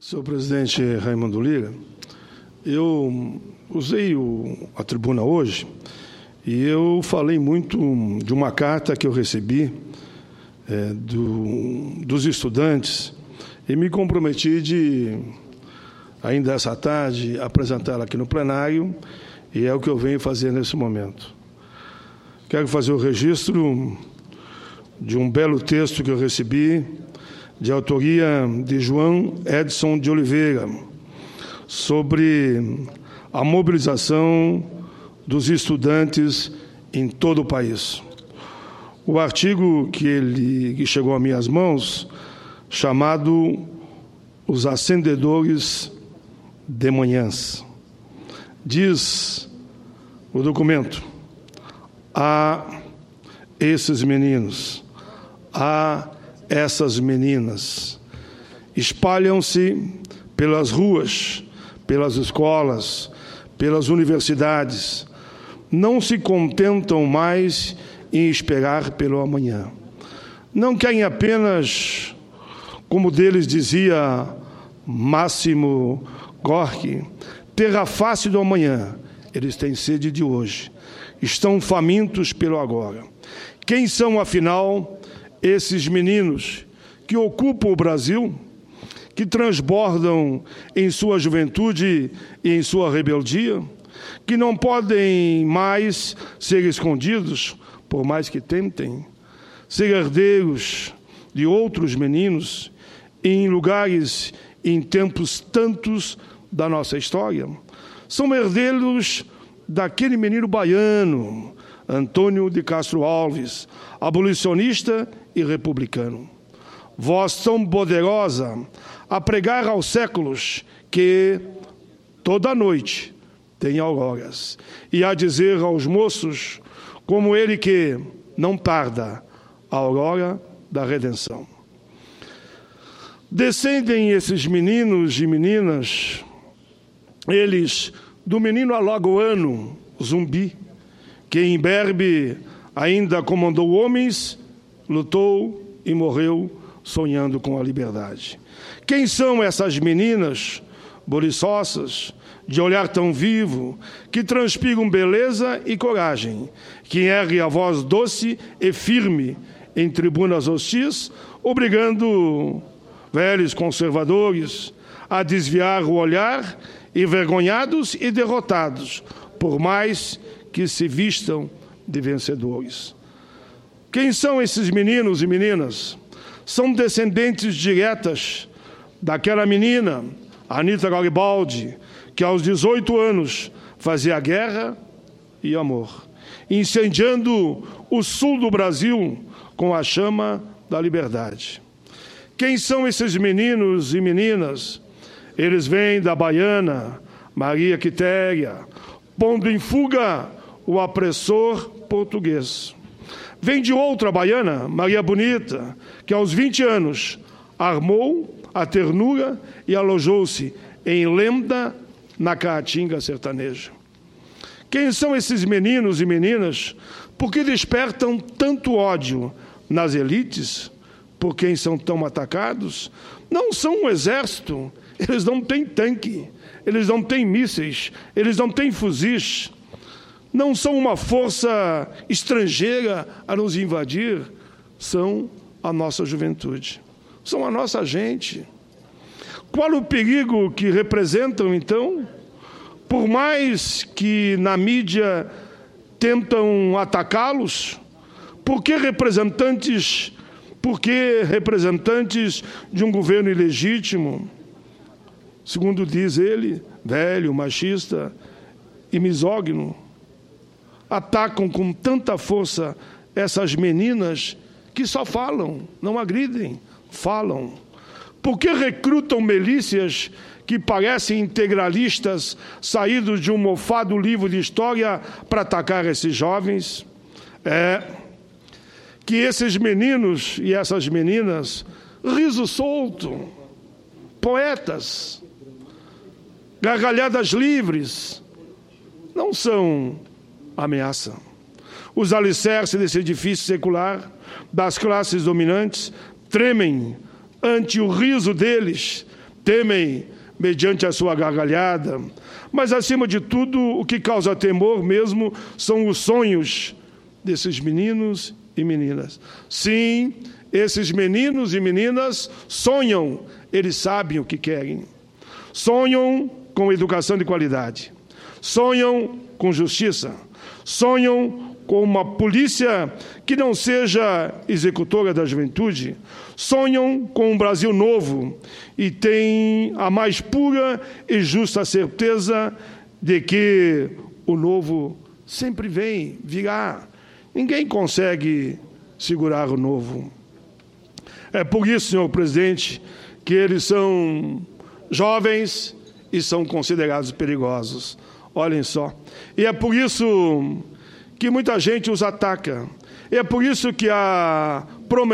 Senhor presidente Raimundo Lira, eu usei a tribuna hoje e eu falei muito de uma carta que eu recebi dos estudantes e me comprometi de, ainda essa tarde, apresentá-la aqui no plenário, e é o que eu venho fazer nesse momento. Quero fazer o registro de um belo texto que eu recebi, de autoria de João Edson de Oliveira, sobre a mobilização dos estudantes em todo o país. O artigo que chegou às minhas mãos, chamado Os Acendedores de Manhãs, diz o documento: a esses meninos, a essas meninas, espalham-se pelas ruas, pelas escolas, pelas universidades, não se contentam mais em esperar pelo amanhã. Não querem apenas, como deles dizia Máximo Gorki, ter a face do amanhã. Eles têm sede de hoje. Estão famintos pelo agora. Quem são, afinal, esses meninos que ocupam o Brasil, que transbordam em sua juventude e em sua rebeldia, que não podem mais ser escondidos, por mais que tentem, ser herdeiros de outros meninos em lugares e em tempos tantos da nossa história? São herdeiros daquele menino baiano, Antônio de Castro Alves, abolicionista e republicano. Voz tão poderosa a pregar aos séculos que toda noite tem auroras, e a dizer aos moços, como ele, que não tarda a aurora da redenção. Descendem esses meninos e meninas, eles do menino alagoano, Zumbi, que em Berbe ainda comandou homens, lutou e morreu sonhando com a liberdade. Quem são essas meninas boliçosas, de olhar tão vivo, que transpiram beleza e coragem, que ergue a voz doce e firme em tribunas hostis, obrigando velhos conservadores a desviar o olhar, envergonhados e derrotados, por mais que se vistam de vencedores? Quem são esses meninos e meninas? São descendentes diretas daquela menina, Anita Garibaldi, que aos 18 anos fazia guerra e amor, incendiando o sul do Brasil com a chama da liberdade. Quem são esses meninos e meninas? Eles vêm da baiana Maria Quitéria, pondo em fuga o opressor português. Vem de outra baiana, Maria Bonita, que aos 20 anos armou a ternura e alojou-se em Lenda, na Caatinga sertaneja. Quem são esses meninos e meninas? Por que despertam tanto ódio nas elites? Por quem são tão atacados? Não são um exército, eles não têm tanque, eles não têm mísseis, eles não têm fuzis, não são uma força estrangeira a nos invadir, são a nossa juventude, são a nossa gente. Qual o perigo que representam, então? Por mais que na mídia tentam atacá-los, por que representantes de um governo ilegítimo, segundo diz ele, velho, machista e misógino, atacam com tanta força essas meninas que só falam, não agridem, falam? Por que recrutam milícias que parecem integralistas saídos de um mofado livro de história para atacar esses jovens? Que esses meninos e essas meninas, riso solto, poetas, gargalhadas livres, não são ameaça. Os alicerces desse edifício secular, das classes dominantes, tremem ante o riso deles, temem mediante a sua gargalhada, mas, acima de tudo, o que causa temor mesmo são os sonhos desses meninos e meninas. Sim, esses meninos e meninas sonham, eles sabem o que querem. Sonham com educação de qualidade, sonham com justiça, sonham com uma polícia que não seja executora da juventude, sonham com um Brasil novo e têm a mais pura e justa certeza de que o novo sempre virá. Ninguém consegue segurar o novo. É por isso, senhor presidente, que eles são jovens e são considerados perigosos. Olhem só. E é por isso que muita gente os ataca. E é por isso que há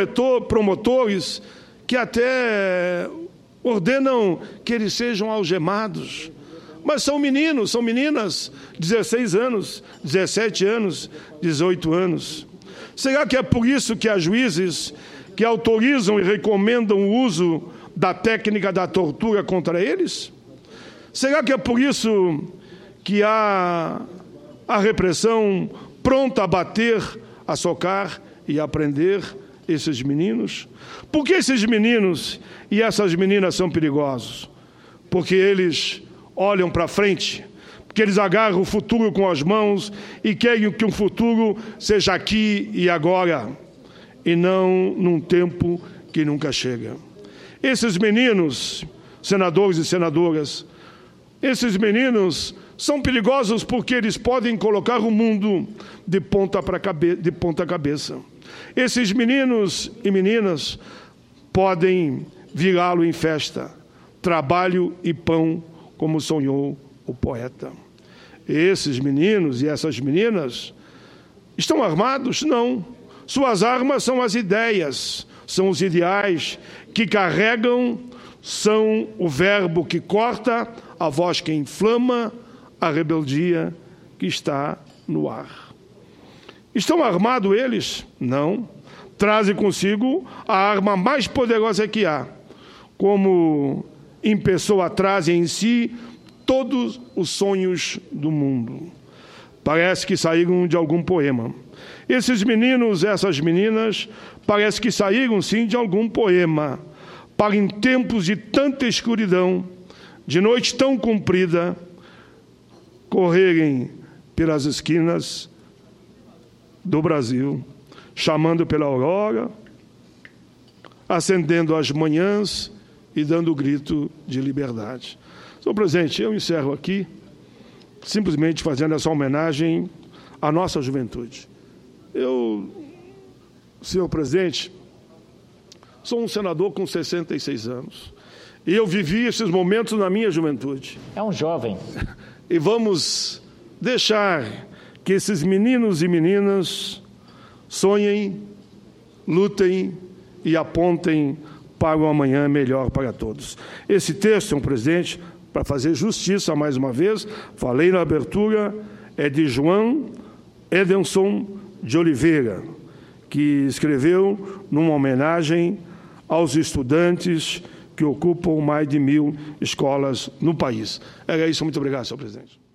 promotores que até ordenam que eles sejam algemados. Mas são meninos, são meninas, 16 anos, 17 anos, 18 anos. Será que é por isso que há juízes que autorizam e recomendam o uso da técnica da tortura contra eles? Será que é por isso que há a repressão pronta a bater, a socar e a prender esses meninos? Por que esses meninos e essas meninas são perigosos? Porque eles olham para frente, porque eles agarram o futuro com as mãos e querem que o futuro seja aqui e agora, e não num tempo que nunca chega. Esses meninos, senadores e senadoras, esses meninos são perigosos porque eles podem colocar o mundo de ponta cabeça. Esses meninos e meninas podem virá-lo em festa, trabalho e pão, como sonhou o poeta. Esses meninos e essas meninas estão armados? Não. Suas armas são as ideias, são os ideais que carregam, são o verbo que corta, a voz que inflama, a rebeldia que está no ar. Estão armados eles? Não. Trazem consigo a arma mais poderosa que há, como em pessoa trazem em si todos os sonhos do mundo. Parece que saíram de algum poema. Esses meninos, essas meninas, parece que saíram sim de algum poema, para em tempos de tanta escuridão, de noite tão comprida, correrem pelas esquinas do Brasil, chamando pela aurora, acendendo as manhãs e dando o grito de liberdade. Senhor presidente, eu encerro aqui, simplesmente fazendo essa homenagem à nossa juventude. Eu, senhor presidente, sou um senador com 66 anos. E eu vivi esses momentos na minha juventude. É um jovem. E vamos deixar que esses meninos e meninas sonhem, lutem e apontem para um amanhã melhor para todos. Esse texto, senhor presidente, para fazer justiça mais uma vez, falei na abertura, é de João Edenson de Oliveira, que escreveu numa homenagem aos estudantes que ocupam mais de 1000 escolas no país. Era isso, muito obrigado, senhor presidente.